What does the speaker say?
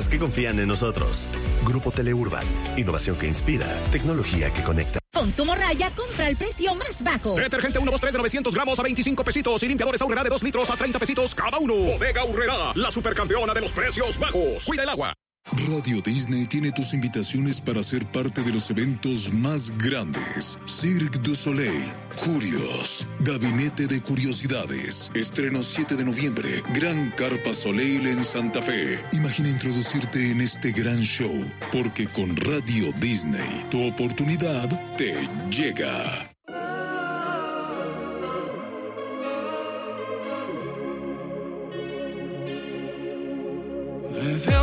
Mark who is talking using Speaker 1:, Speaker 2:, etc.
Speaker 1: que confían en nosotros. Grupo Teleurban. Innovación que inspira. Tecnología que conecta.
Speaker 2: Con tu morraya, compra el precio más bajo.
Speaker 3: Detergente 123 de 900 gramos a 25 pesitos y limpiadores Aurrera de 2 litros a 30 pesitos cada uno. Bodega Aurrera, la supercampeona de los precios bajos. Cuida el agua.
Speaker 4: Radio Disney tiene tus invitaciones para ser parte de los eventos más grandes. Cirque du Soleil, Curios, Gabinete de Curiosidades. Estreno 7 de noviembre, Gran Carpa Soleil en Santa Fe. Imagina introducirte en este gran show, porque con Radio Disney, tu oportunidad te llega.
Speaker 5: I feel